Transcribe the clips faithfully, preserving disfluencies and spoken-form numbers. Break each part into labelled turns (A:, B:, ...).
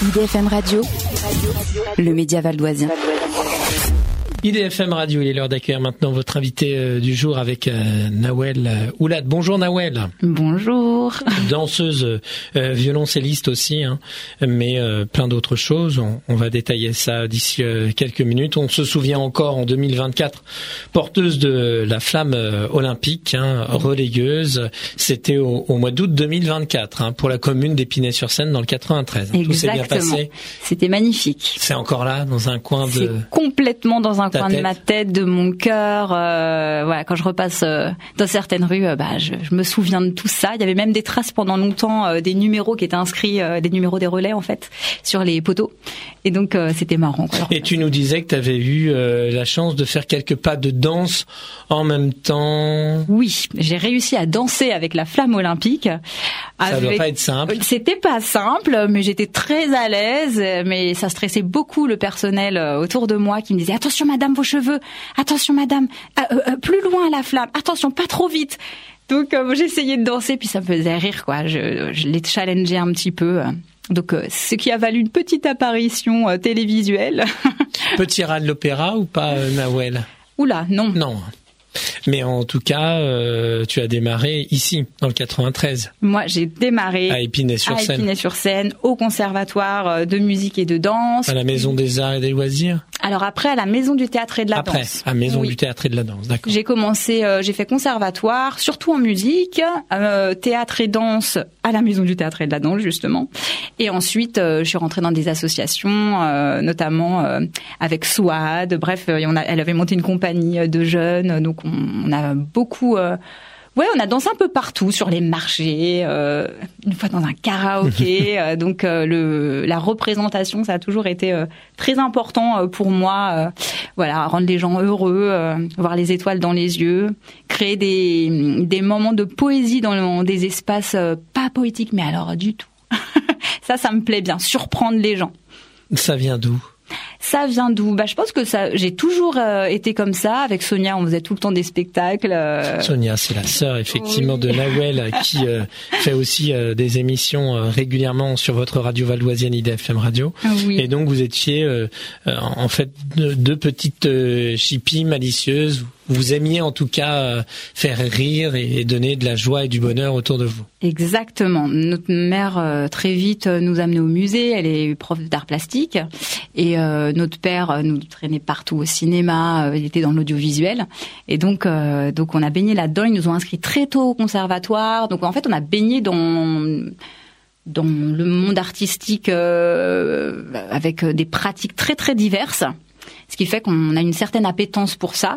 A: I D F M Radio, le média valdoisien.
B: I D F M Radio, il est l'heure d'accueillir maintenant votre invité euh, du jour avec euh, Nawel euh, Oulad. Bonjour Nawel.
A: Bonjour.
B: Danseuse, euh, violoncelliste aussi, hein, mais euh, plein d'autres choses. On, on va détailler ça d'ici euh, quelques minutes. On se souvient encore en deux mille vingt-quatre, porteuse de la flamme euh, olympique, hein, relayeuse. C'était au, au mois d'août deux mille vingt-quatre hein, pour la commune d'Épinay-sur-Seine dans le quatre-vingt-treize.
A: Exactement.
B: Tout s'est bien passé.
A: C'était magnifique.
B: C'est encore là, dans un coin de...
A: C'est complètement dans un coin
B: tête.
A: de ma tête, de mon cœur. Euh, voilà, quand je repasse euh, dans certaines rues, euh, bah, je, je me souviens de tout ça. Il y avait même des traces pendant longtemps, euh, des numéros qui étaient inscrits, euh, des numéros des relais en fait, sur les poteaux. Et donc euh, c'était marrant. Quoi.
B: Et tu nous disais que tu avais eu euh, la chance de faire quelques pas de danse en même temps.
A: Oui, j'ai réussi à danser avec la flamme olympique.
B: Ça
A: avec...
B: doit pas être simple.
A: C'était pas simple, mais j'étais très à l'aise. Mais ça stressait beaucoup le personnel autour de moi qui me disait attention madame vos cheveux, attention madame, euh, euh, plus loin la flamme, attention pas trop vite. Donc euh, j'essayais de danser puis ça me faisait rire quoi. Je, je les challengeais un petit peu. Donc euh, ce qui a valu une petite apparition euh, télévisuelle.
B: Petit rat de l'opéra ou pas euh, Nawel?
A: Oula non.
B: Non. Mais en tout cas, euh, tu as démarré ici, dans le quatre-vingt-treize.
A: Moi, j'ai démarré
B: à Épinay-sur-Seine,
A: à Épinay-sur-Seine, au conservatoire de musique et de danse.
B: À la Maison des Arts et des Loisirs.
A: Alors après, à la Maison du Théâtre et de la
B: après,
A: Danse.
B: Après, à Maison
A: oui.
B: du Théâtre et de la Danse, d'accord.
A: J'ai commencé, euh, j'ai fait conservatoire, surtout en musique, euh, théâtre et danse à la Maison du Théâtre et de la Danse, justement. Et ensuite, euh, je suis rentrée dans des associations, euh, notamment euh, avec Souad. Bref, euh, on a, elle avait monté une compagnie de jeunes, donc on, on a beaucoup... Euh, ouais, on a dansé un peu partout, sur les marchés, euh, une fois dans un karaoké. euh, donc euh, le, la représentation, ça a toujours été euh, très important euh, pour moi. Euh, voilà, rendre les gens heureux, euh, voir les étoiles dans les yeux, créer des, des moments de poésie dans le, des espaces euh, pas poétiques, mais alors du tout. Ça, ça me plaît bien, surprendre les gens.
B: Ça vient d'où ?
A: Ça vient d'où ? Bah, je pense que ça, j'ai toujours euh, été comme ça. Avec Sonia, on faisait tout le temps des spectacles. Euh...
B: Sonia, c'est la sœur effectivement oui. de Nawel qui euh, fait aussi euh, des émissions euh, régulièrement sur votre radio valdoisienne I D F M Radio.
A: Oui.
B: Et donc vous étiez euh, euh, en fait deux, deux petites euh, chippies malicieuses. Vous aimiez en tout cas euh, faire rire et donner de la joie et du bonheur autour de vous.
A: Exactement. Notre mère euh, très vite nous amenait au musée. Elle est prof d'art plastique et euh, notre père nous traînait partout au cinéma. Euh, il était dans l'audiovisuel et donc euh, donc on a baigné là-dedans. Ils nous ont inscrits très tôt au conservatoire. Donc en fait on a baigné dans dans le monde artistique euh, avec des pratiques très très diverses. Ce qui fait qu'on a une certaine appétence pour ça.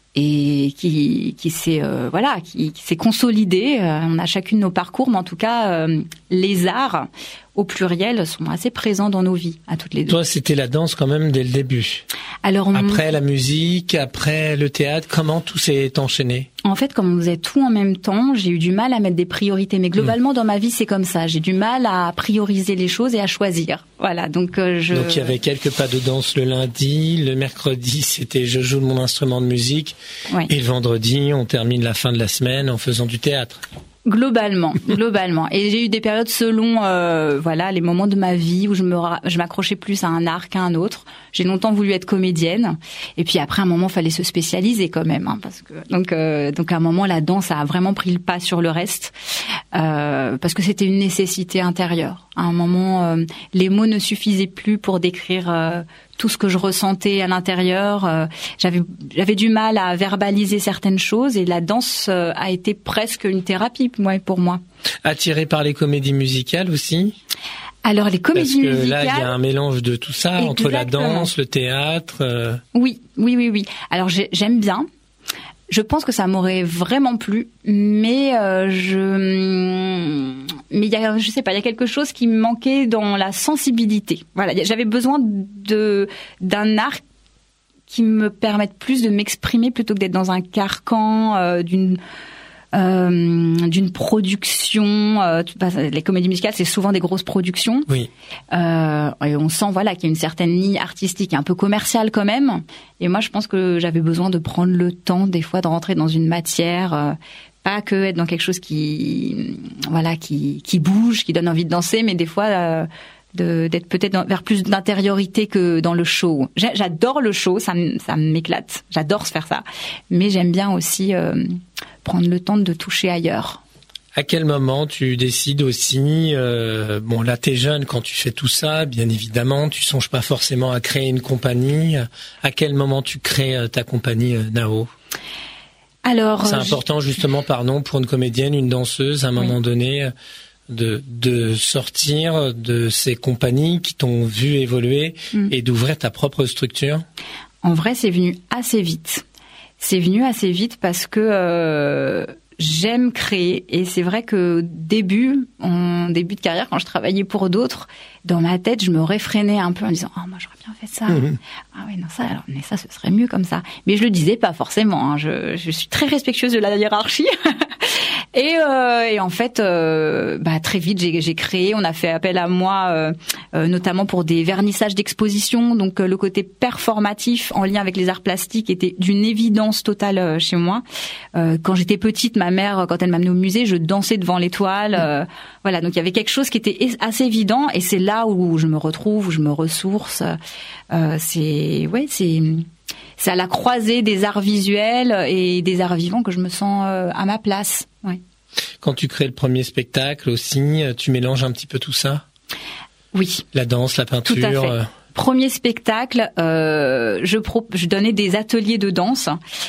A: Et qui, qui s'est euh, voilà, qui, qui s'est consolidé. Euh, on a chacune nos parcours, mais en tout cas, euh, les arts au pluriel sont assez présents dans nos vies, à toutes les deux.
B: Toi, c'était la danse quand même dès le début.
A: Alors on...
B: après la musique, après le théâtre, comment tout s'est enchaîné ?
A: En fait, comme on faisait tout en même temps, j'ai eu du mal à mettre des priorités. Mais globalement, mmh. dans ma vie, c'est comme ça. J'ai du mal à prioriser les choses et à choisir. Voilà. Donc, euh, je.
B: Donc, il y avait quelques pas de danse le lundi. Le mercredi, c'était je joue de mon instrument de musique.
A: Oui.
B: Et le vendredi, on termine la fin de la semaine en faisant du théâtre.
A: Globalement, globalement. Et j'ai eu des périodes selon, euh, voilà, les moments de ma vie où je me, ra- je m'accrochais plus à un art qu'à un autre. J'ai longtemps voulu être comédienne. Et puis après, à un moment, il fallait se spécialiser quand même, hein, parce que donc, euh, donc à un moment, la danse a vraiment pris le pas sur le reste, euh, parce que c'était une nécessité intérieure. À un moment, euh, les mots ne suffisaient plus pour décrire euh, tout ce que je ressentais à l'intérieur. Euh, j'avais, j'avais du mal à verbaliser certaines choses et la danse euh, a été presque une thérapie pour moi.
B: Attirée par les comédies musicales aussi ?
A: Alors les comédies musicales...
B: Parce que là, il y a un mélange de tout ça, exactement. Entre la danse, le théâtre... Euh...
A: Oui, oui, oui, oui. Alors j'ai, j'aime bien. Je pense que ça m'aurait vraiment plu, mais euh, je, mais il y a, je sais pas, il y a quelque chose qui me manquait dans la sensibilité. Voilà, j'avais besoin de d'un art qui me permette plus de m'exprimer plutôt que d'être dans un carcan euh, d'une euh, d'une production. Euh, les comédies musicales, c'est souvent des grosses productions.
B: Oui.
A: Euh, et on sent voilà qu'il y a une certaine ligne artistique, un peu commerciale quand même. Et moi, je pense que j'avais besoin de prendre le temps, des fois, de rentrer dans une matière. Euh, pas que être dans quelque chose qui, voilà, qui, qui bouge, qui donne envie de danser, mais des fois. Euh, de d'être peut-être dans, vers plus d'intériorité que dans le show. J'a, j'adore le show, ça ça m'éclate. J'adore faire ça, mais j'aime bien aussi euh, prendre le temps de toucher ailleurs.
B: À quel moment tu décides aussi, euh, bon là t'es jeune quand tu fais tout ça, bien évidemment, tu songes pas forcément à créer une compagnie. À quel moment tu crées ta compagnie euh, Nao ?
A: Alors,
B: c'est important justement, pardon, pour une comédienne, une danseuse, à un moment oui. donné, de de sortir de ces compagnies qui t'ont vu évoluer mmh. et d'ouvrir ta propre structure.
A: En vrai, c'est venu assez vite. C'est venu assez vite parce que euh, j'aime créer, et c'est vrai que début, en début de carrière, quand je travaillais pour d'autres, dans ma tête, je me réfrénais un peu en disant « Ah, oh, moi, j'aurais bien fait ça. Mmh. Ah oui, non, ça, alors, mais ça, ce serait mieux comme ça. » Mais je le disais pas forcément. Hein. Je, je suis très respectueuse de la hiérarchie. Et, euh, et en fait, euh, bah, très vite, j'ai, j'ai créé. On a fait appel à moi, euh, euh, notamment pour des vernissages d'exposition. Donc, euh, le côté performatif en lien avec les arts plastiques était d'une évidence totale euh, chez moi. Euh, quand j'étais petite, ma mère, quand elle m'amenait au musée, je dansais devant les toiles. Euh, voilà, donc il y avait quelque chose qui était assez évident. Et c'est là où je me retrouve, où je me ressource. Euh, c'est, ouais, c'est. C'est à la croisée des arts visuels et des arts vivants que je me sens euh, à ma place. Ouais.
B: Quand tu crées le premier spectacle aussi, tu mélanges un petit peu tout ça ?
A: Oui.
B: La danse, la peinture.
A: Tout à fait. Euh... Premier spectacle, euh, je, pro- je donnais des ateliers de danse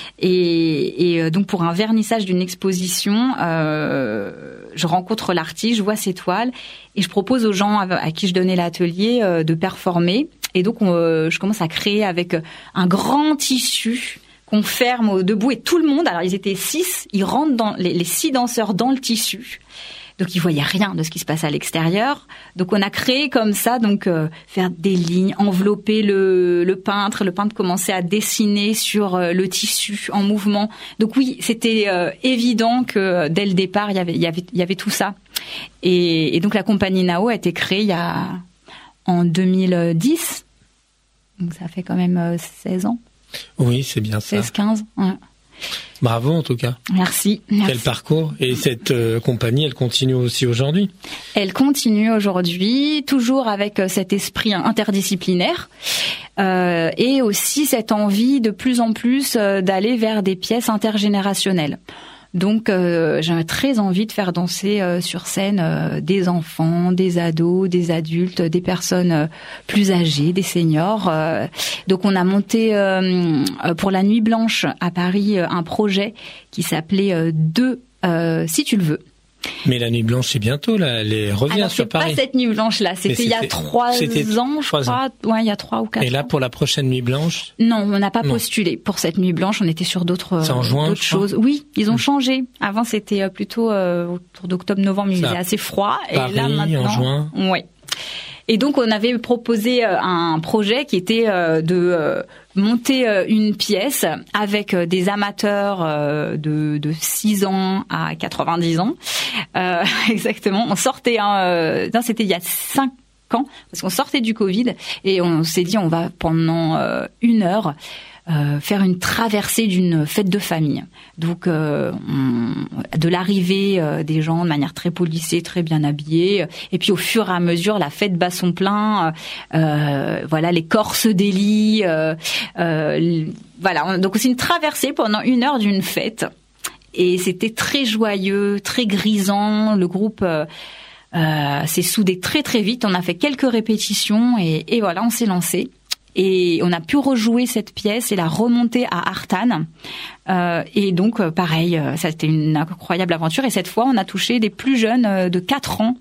A: et, et donc pour un vernissage d'une exposition, euh, je rencontre l'artiste, je vois ses toiles et je propose aux gens à, à qui je donnais l'atelier euh, de performer. Et donc on, euh, je commence à créer avec un grand tissu qu'on ferme au debout et tout le monde, alors ils étaient six, ils rentrent dans les, les six danseurs dans le tissu. Donc ils voyaient rien de ce qui se passait à l'extérieur. Donc on a créé comme ça, donc euh, faire des lignes, envelopper le, le peintre. Le peintre commençait à dessiner sur euh, le tissu en mouvement. Donc oui, c'était euh, évident que euh, dès le départ il y avait, il y avait, il y avait tout ça. Et, et donc la compagnie Nao a été créée il y a en deux mille dix. Donc ça fait quand même euh, seize ans.
B: Oui, c'est bien ça.
A: seize quinze. Ouais.
B: Bravo en tout cas.
A: Merci. merci.
B: Quel parcours. Et cette euh, compagnie, elle continue aussi aujourd'hui ?
A: Elle continue aujourd'hui, toujours avec euh, cet esprit interdisciplinaire euh, et aussi cette envie de plus en plus euh, d'aller vers des pièces intergénérationnelles. Donc euh, j'ai très envie de faire danser euh, sur scène euh, des enfants, des ados, des adultes, des personnes euh, plus âgées, des seniors. Euh, donc on a monté euh, pour la Nuit Blanche à Paris euh, un projet qui s'appelait euh, Deux euh, si tu le veux.
B: Mais la Nuit Blanche, c'est bientôt, là, elle revient
A: Alors,
B: sur Paris.
A: C'est pas cette Nuit Blanche-là, c'était, c'était il y a trois ans, je crois. Ouais, il y a trois ou quatre ans.
B: Et là, pour la prochaine Nuit Blanche?
A: Non, on n'a pas non. postulé pour cette Nuit Blanche, on était sur d'autres,
B: c'est en juin,
A: d'autres choses. Oui, ils ont mmh. changé. Avant, c'était plutôt euh, autour d'octobre-novembre, mais il faisait assez froid.
B: Paris,
A: et là, maintenant,
B: en juin.
A: Ouais. Et donc, on avait proposé un projet qui était de monter une pièce avec des amateurs de, de six ans à quatre-vingt-dix ans. Euh, exactement. On sortait, hein, non, c'était il y a cinq ans, parce qu'on sortait du Covid, et on s'est dit, on va pendant une heure Euh, faire une traversée d'une fête de famille. Donc, euh, on, de l'arrivée euh, des gens de manière très polissée, très bien habillés, et puis au fur et à mesure, la fête bat son plein. Euh, voilà, les corps se délient. Euh, euh, voilà, donc c'est une traversée pendant une heure d'une fête, et c'était très joyeux, très grisant. Le groupe euh, euh, s'est soudé très très vite. On a fait quelques répétitions, et, et voilà, on s'est lancé. Et on a pu rejouer cette pièce et la remonter à Artane. Euh, et donc, pareil, ça a été une incroyable aventure. Et cette fois, on a touché des plus jeunes de quatre ans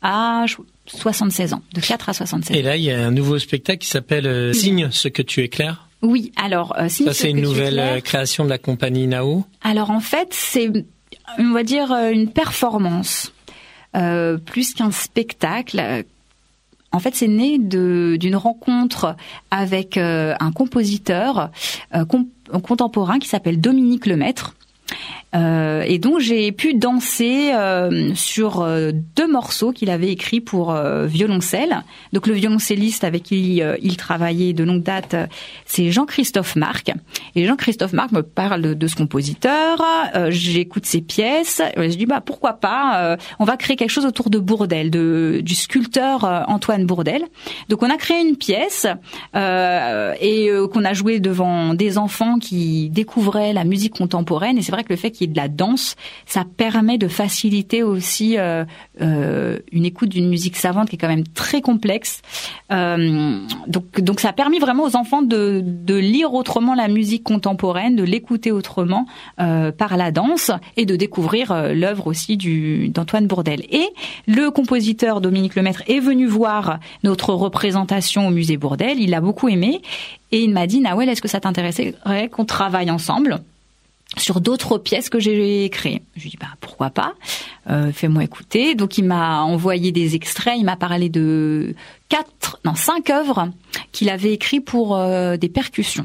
A: à soixante-seize ans. De quatre à soixante-seize ans.
B: Et là, il y a un nouveau spectacle qui s'appelle euh, « Signe ce que tu éclaires ».
A: Oui, alors... Euh, Signe
B: ça, c'est
A: ce
B: une
A: que
B: nouvelle
A: tu éclaires.
B: création de la compagnie Nao.
A: Alors, en fait, c'est, on va dire, une performance. Euh, plus qu'un spectacle. En fait, c'est né de, d'une rencontre avec euh, un compositeur euh, com- contemporain qui s'appelle Dominique Lemaître. Euh, et donc j'ai pu danser euh, sur euh, deux morceaux qu'il avait écrits pour euh, violoncelle. Donc le violoncelliste avec qui euh, il travaillait de longue date, c'est Jean-Christophe Marc. Et Jean-Christophe Marc me parle de, de ce compositeur. Euh, j'écoute ses pièces. Et je dis bah pourquoi pas. Euh, on va créer quelque chose autour de Bourdelle, de du sculpteur euh, Antoine Bourdelle. Donc on a créé une pièce euh, et euh, qu'on a joué devant des enfants qui découvraient la musique contemporaine. Et c'est vrai que le fait qu'il y ait de la danse, ça permet de faciliter aussi euh, euh, une écoute d'une musique savante qui est quand même très complexe. Euh, donc, donc ça a permis vraiment aux enfants de, de lire autrement la musique contemporaine, de l'écouter autrement euh, par la danse et de découvrir euh, l'œuvre aussi du, d'Antoine Bourdelle. Et le compositeur Dominique Lemaître est venu voir notre représentation au musée Bourdelle. Il l'a beaucoup aimé et il m'a dit « Nawel, est-ce que ça t'intéresserait qu'on travaille ensemble ?» sur d'autres pièces que j'ai créées. Je lui ai dit, bah, pourquoi pas, euh, fais-moi écouter. Donc, il m'a envoyé des extraits, il m'a parlé de quatre, non, cinq œuvres qu'il avait écrites pour euh, des percussions.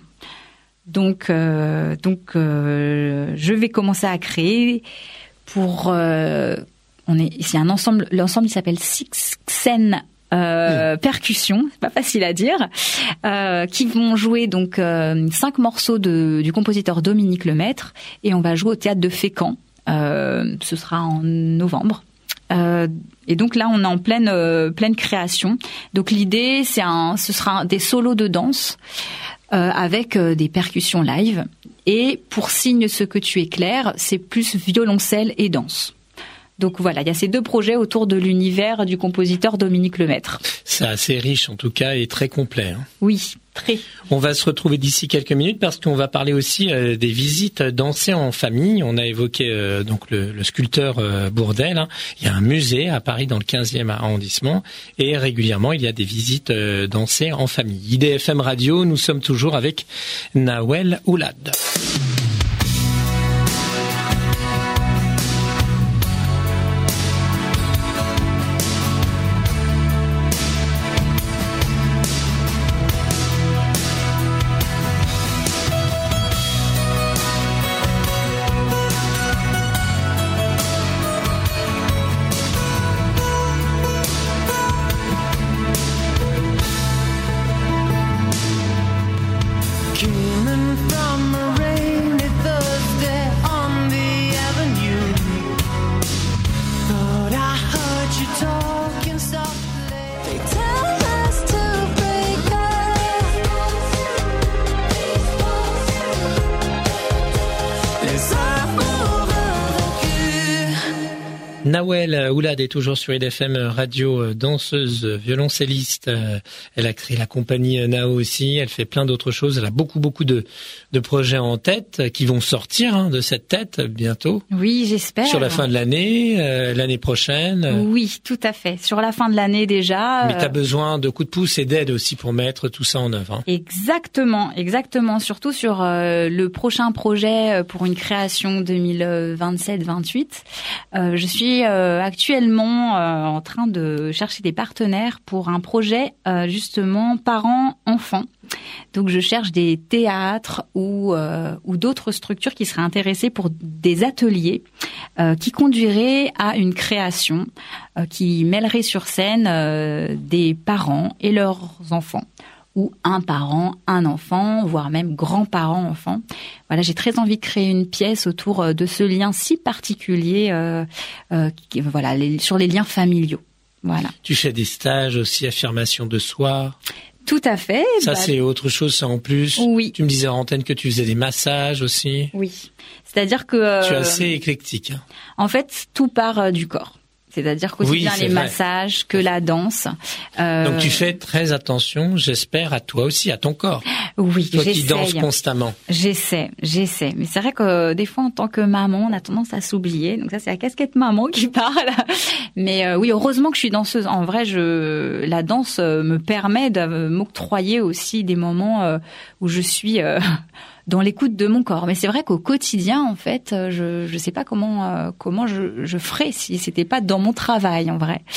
A: Donc, euh, donc euh, je vais commencer à créer pour... Euh, on est, c'est un ensemble, l'ensemble, il s'appelle Six Xen Euh, mmh. percussions, c'est pas facile à dire, euh, qui vont jouer donc euh, cinq morceaux de, du compositeur Dominique Lemaître et on va jouer au théâtre de Fécamp. Euh, ce sera en novembre. Euh, et donc là, on est en pleine euh, pleine création. Donc l'idée, c'est un, ce sera des solos de danse euh, avec euh, des percussions live. Et pour signe ce que tu éclaires, c'est plus violoncelle et danse. Donc voilà, il y a ces deux projets autour de l'univers du compositeur Dominique Lemaître.
B: C'est assez riche en tout cas et très complet. Hein.
A: Oui, très.
B: On va se retrouver d'ici quelques minutes parce qu'on va parler aussi euh, des visites dansées en famille. On a évoqué euh, donc le, le sculpteur euh, Bourdelle. Hein. Il y a un musée à Paris dans le quinzième arrondissement et régulièrement il y a des visites euh, dansées en famille. I D F M Radio, nous sommes toujours avec Nawel Oulad. Nawel Oulad est toujours sur I D F M Radio, danseuse, violoncelliste. Elle a créé la compagnie Nao aussi. Elle fait plein d'autres choses. Elle a beaucoup, beaucoup de, de projets en tête qui vont sortir hein, de cette tête bientôt.
A: Oui, j'espère.
B: Sur la fin de l'année, euh, l'année prochaine.
A: Oui, tout à fait. Sur la fin de l'année déjà.
B: Mais tu as besoin de coups de pouce et d'aide aussi pour mettre tout ça en œuvre. Hein.
A: Exactement, exactement. Surtout sur euh, le prochain projet pour une création deux mille vingt-sept vingt-huit. Euh, je suis Euh, actuellement euh, en train de chercher des partenaires pour un projet euh, justement parents-enfants. Donc je cherche des théâtres ou euh, ou d'autres structures qui seraient intéressées pour des ateliers euh, qui conduiraient à une création euh, qui mêlerait sur scène euh, des parents et leurs enfants. Ou un parent, un enfant, voire même grands-parents-enfants. Voilà, j'ai très envie de créer une pièce autour de ce lien si particulier, euh, euh, qui, voilà, les, sur les liens familiaux. Voilà.
B: Tu fais des stages aussi, affirmation de soi.
A: Tout à fait.
B: Ça,
A: bah,
B: c'est autre chose, ça en plus.
A: Oui.
B: Tu me disais en antenne que tu faisais des massages aussi.
A: Oui. C'est-à-dire que... Euh,
B: tu es assez éclectique. Hein.
A: En fait, tout part euh, du corps. C'est-à-dire qu'aussi
B: oui,
A: bien les
B: vrai.
A: massages que la danse.
B: Euh... Donc tu fais très attention, j'espère, à toi aussi, à ton corps.
A: Oui,
B: toi
A: j'essaie.
B: qui danses constamment.
A: J'essaie, j'essaie. Mais c'est vrai que des fois, en tant que maman, on a tendance à s'oublier. Donc ça, c'est la casquette maman qui parle. Mais euh, oui, heureusement que je suis danseuse. En vrai, je la danse me permet de m'octroyer aussi des moments euh, où je suis... Euh, dans l'écoute de mon corps. Mais c'est vrai qu'au quotidien, en fait, je je sais pas comment euh, comment je je ferais si c'était pas dans mon travail, en vrai.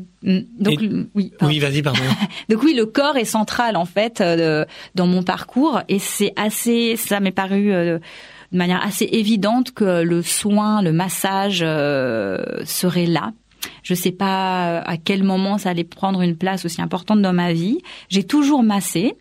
A: Donc
B: et,
A: oui.
B: Pardon. Oui, vas-y, pardon.
A: Donc oui, le corps est central en fait euh, dans mon parcours et c'est assez. Ça m'est paru. Euh, de manière assez évidente que le soin, le massage euh, serait là. Je sais pas à quel moment ça allait prendre une place aussi importante dans ma vie. J'ai toujours massé.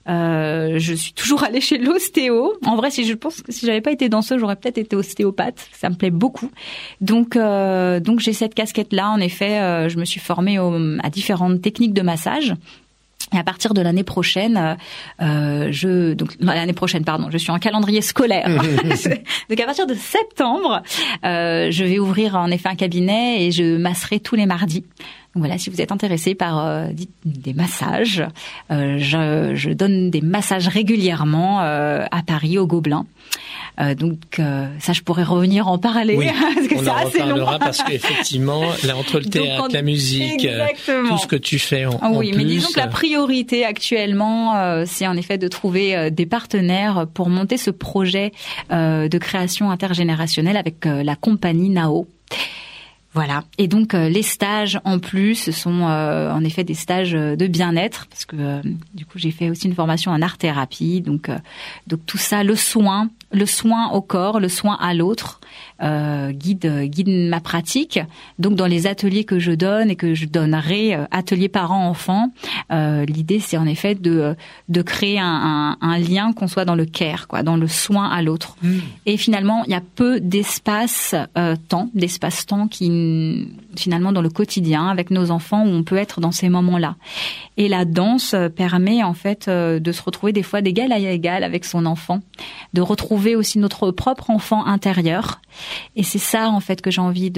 A: Euh, je suis toujours allée chez l'ostéo. En vrai, si je pense que si j'avais pas été danseuse, j'aurais peut-être été ostéopathe. Ça me plaît beaucoup. Donc, euh, donc j'ai cette casquette-là. En effet, euh, je me suis formée au, à différentes techniques de massage. Et à partir de l'année prochaine, euh, je donc l'année prochaine, pardon, je suis en calendrier scolaire. Donc à partir de septembre, euh, je vais ouvrir en effet un cabinet et je masserai tous les mardis. Donc voilà, si vous êtes intéressé par euh, des massages, euh, je, je donne des massages régulièrement euh, à Paris, au Gobelin. Euh, donc euh, ça, je pourrais revenir en parler.
B: Oui,
A: parce que
B: on
A: c'est
B: en
A: assez
B: reparlera
A: long.
B: Parce qu'effectivement, là, entre le théâtre, donc, on... la musique, Exactement. Tout ce que tu fais en,
A: ah, oui,
B: en plus.
A: Oui, mais disons que la priorité actuellement, euh, c'est en effet de trouver euh, des partenaires pour monter ce projet euh, de création intergénérationnelle avec euh, la compagnie Nao. Voilà. Et donc euh, les stages en plus ce sont euh, en effet des stages de bien-être parce que euh, du coup j'ai fait aussi une formation en art thérapie. Donc euh, donc tout ça, le soin, le soin au corps, le soin à l'autre euh, guide guide ma pratique. Donc dans les ateliers que je donne et que je donnerai, euh, ateliers parents-enfants, euh, l'idée c'est en effet de de créer un, un, un lien, qu'on soit dans le care, quoi, dans le soin à l'autre. Mmh. Et finalement il y a peu d'espace euh, temps, d'espace-temps qui finalement dans le quotidien avec nos enfants où on peut être dans ces moments-là. Et la danse permet en fait de se retrouver des fois d'égal à égal avec son enfant, de retrouver aussi notre propre enfant intérieur. Et c'est ça en fait que j'ai envie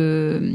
A: de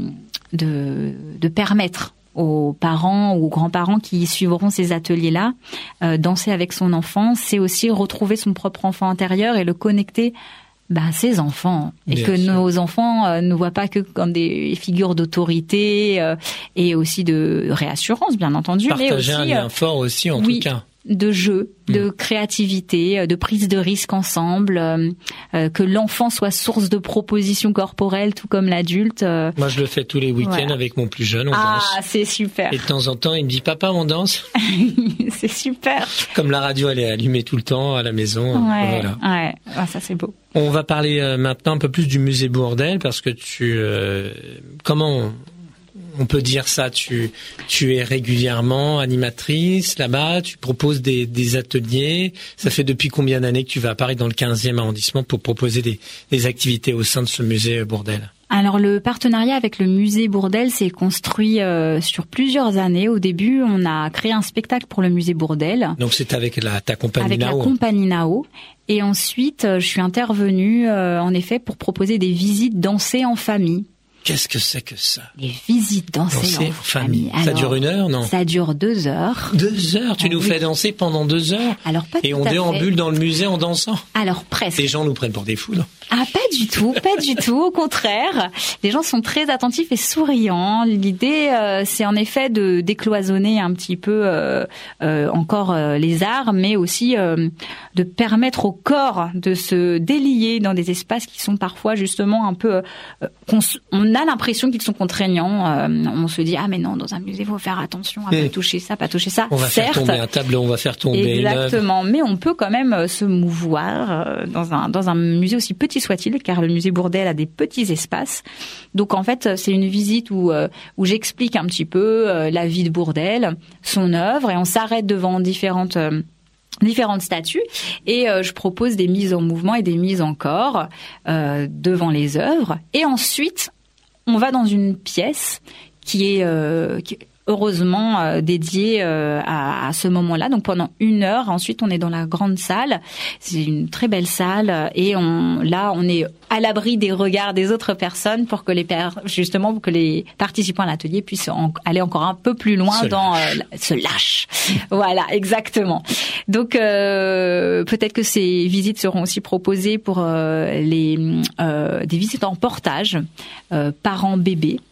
A: de, de permettre aux parents ou aux grands-parents qui suivront ces ateliers-là. Euh, danser avec son enfant, c'est aussi retrouver son propre enfant intérieur et le connecter bah, ses enfants, et Bien que sûr. Nos enfants euh, ne voient pas que comme des figures d'autorité euh, et aussi de réassurance, bien entendu.
B: Partager
A: mais aussi,
B: un lien euh, fort aussi, en
A: oui,
B: tout cas.
A: De jeu, mmh. de créativité, de prise de risque ensemble, euh, euh, que l'enfant soit source de propositions corporelles, tout comme l'adulte. Euh...
B: Moi, je le fais tous les week-ends voilà. avec mon plus jeune, on
A: ah,
B: danse.
A: Ah, c'est super.
B: Et de temps en temps, il me dit, papa, on danse.
A: C'est super.
B: Comme la radio, elle est allumée tout le temps à la maison.
A: Ouais,
B: voilà.
A: ouais. Ah, ça c'est beau.
B: On va parler euh, maintenant un peu plus du musée Bourdelle, parce que tu, euh, comment on, on peut dire ça, tu, tu es régulièrement animatrice là-bas, tu proposes des, des ateliers. Ça fait depuis combien d'années que tu vas à Paris dans le quinzième arrondissement pour proposer des, des activités au sein de ce musée Bourdelle?
A: Alors le partenariat avec le musée Bourdelle s'est construit euh, sur plusieurs années. Au début, on a créé un spectacle pour le musée Bourdelle.
B: Donc c'est avec la, ta compagnie
A: avec
B: Nao.
A: Avec la compagnie Nao. Et ensuite, je suis intervenue euh, en effet pour proposer des visites dansées en famille.
B: Qu'est-ce que c'est que ça?
A: Les visites dansées, dansées en, en famille.
B: famille. Ça Alors, dure une heure, non?
A: Ça dure deux heures.
B: Deux heures? Tu
A: ah,
B: nous
A: oui.
B: fais danser pendant deux heures?
A: Alors pas
B: Et
A: tout
B: on
A: à
B: déambule
A: fait.
B: dans le musée en dansant?
A: Alors presque.
B: Les gens nous prennent pour des fous, non?
A: Ah, pas du tout, pas du tout. Au contraire, les gens sont très attentifs et souriants. L'idée, euh, c'est en effet de décloisonner un petit peu euh, euh, encore euh, les arts, mais aussi euh, de permettre au corps de se délier dans des espaces qui sont parfois justement un peu... Euh, qu'on, on a l'impression qu'ils sont contraignants. Euh, on se dit, ah mais non, dans un musée, il faut faire attention à mmh. pas toucher ça, pas toucher ça.
B: On va
A: Certes,
B: faire tomber un tableau, on va faire tomber
A: exactement,
B: une œuvre.
A: Mais on peut quand même se mouvoir euh, dans un dans un musée aussi petit soit-il, car le musée Bourdelle a des petits espaces. Donc en fait, c'est une visite où euh, où j'explique un petit peu euh, la vie de Bourdelle, son œuvre, et on s'arrête devant différentes euh, différentes statues et euh, je propose des mises en mouvement et des mises en corps euh, devant les œuvres. Et ensuite, on va dans une pièce qui est euh, qui, heureusement euh, dédiée euh, à, à ce moment-là. Donc pendant une heure, ensuite on est dans la grande salle. C'est une très belle salle et on là on est à l'abri des regards des autres personnes pour que les pères, justement pour que les participants à l'atelier puissent en, aller encore un peu plus loin
B: se
A: dans
B: lâche.
A: Euh, se lâche. Voilà, exactement. Donc euh, peut-être que ces visites seront aussi proposées pour euh, les euh, des visites en portage euh, parents bébés.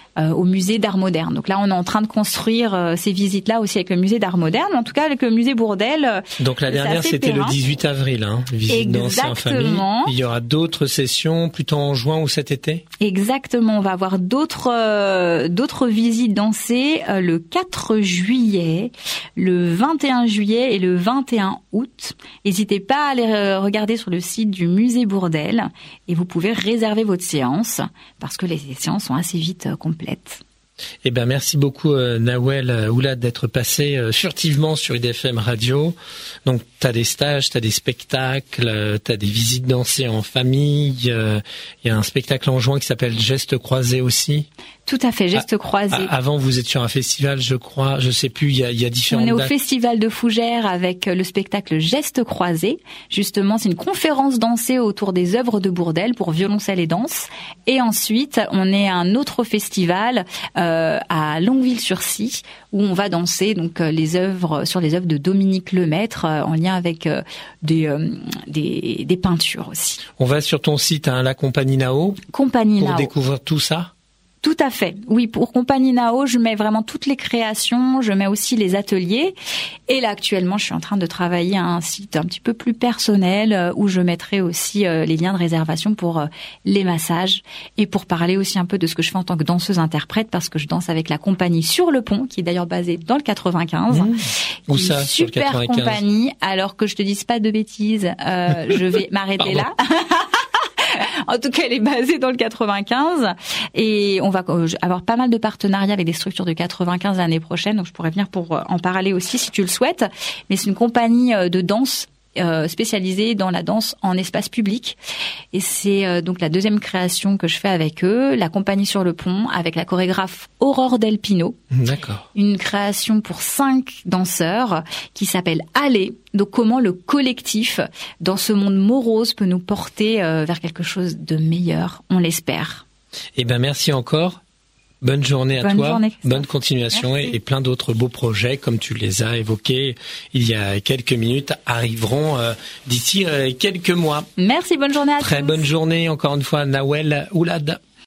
A: euh, au musée d'art moderne. Donc là, on est en train de construire euh, ces visites-là aussi avec le musée d'art moderne. En tout cas, avec le musée Bourdelle. Euh,
B: Donc la dernière, c'était le dix-huit avril, hein, visite dansée en famille. Il y aura d'autres sessions plutôt en juin ou cet été.
A: Exactement. On va avoir d'autres euh, d'autres visites dansées euh, le quatre juillet, le vingt et un juillet et le vingt et un août. N'hésitez pas à aller regarder sur le site du musée Bourdelle et vous pouvez réserver votre séance parce que les séances sont assez vite euh, complètes.
B: Eh ben merci beaucoup euh, Nawel Oulad d'être passé euh, furtivement sur I D F M Radio. Donc t'as des stages, t'as des spectacles, euh, t'as des visites dansées en famille. Il euh, y a un spectacle en juin qui s'appelle Gestes croisés aussi.
A: Tout à fait, Gestes
B: ah,
A: croisés.
B: Ah, avant vous êtes sur un festival, je crois, je sais plus. Il y a, il y a différentes.
A: On est au
B: dates.
A: Festival de Fougères avec le spectacle Gestes croisés. Justement, c'est une conférence dansée autour des œuvres de Bourdelle pour violoncelle et danse. Et ensuite, on est à un autre festival. Euh, à Longueville-sur-Scie où on va danser donc euh, les œuvres sur les œuvres de Dominique Lemaître euh, en lien avec euh, des, euh, des des peintures aussi.
B: On va sur ton site hein, la Compagnie Nao
A: Compagnie
B: pour
A: Nao.
B: découvrir tout ça.
A: Tout à fait. Oui, pour Compagnie Nao, je mets vraiment toutes les créations, je mets aussi les ateliers. Et là, actuellement, je suis en train de travailler à un site un petit peu plus personnel euh, où je mettrai aussi euh, les liens de réservation pour euh, les massages et pour parler aussi un peu de ce que je fais en tant que danseuse-interprète parce que je danse avec la compagnie Sur le Pont, qui est d'ailleurs basée dans le quatre-vingt-quinze.
B: Mmh. Où
A: Une
B: ça, sur le
A: super
B: quatre-vingt-quinze
A: compagnie. Alors que je te dise pas de bêtises, euh, je vais m'arrêter là. En tout cas, elle est basée dans le quatre-vingt-quinze et on va avoir pas mal de partenariats avec des structures de quatre-vingt-quinze l'année prochaine. Donc, je pourrais venir pour en parler aussi si tu le souhaites. Mais c'est une compagnie de danse Euh, spécialisée dans la danse en espace public et c'est euh, donc la deuxième création que je fais avec eux, la compagnie Sur le Pont avec la chorégraphe Aurore Del Pino.
B: D'accord.
A: Une création pour cinq danseurs qui s'appelle Aller. Donc comment le collectif dans ce monde morose peut nous porter euh, vers quelque chose de meilleur, on l'espère.
B: Eh ben merci encore. Bonne journée à
A: Bonne
B: toi,
A: journée.
B: bonne continuation et, et plein d'autres beaux projets comme tu les as évoqués il y a quelques minutes arriveront euh, d'ici euh, quelques mois.
A: Merci, bonne journée à tous.
B: Très bonne journée encore une fois Nawel Oulad.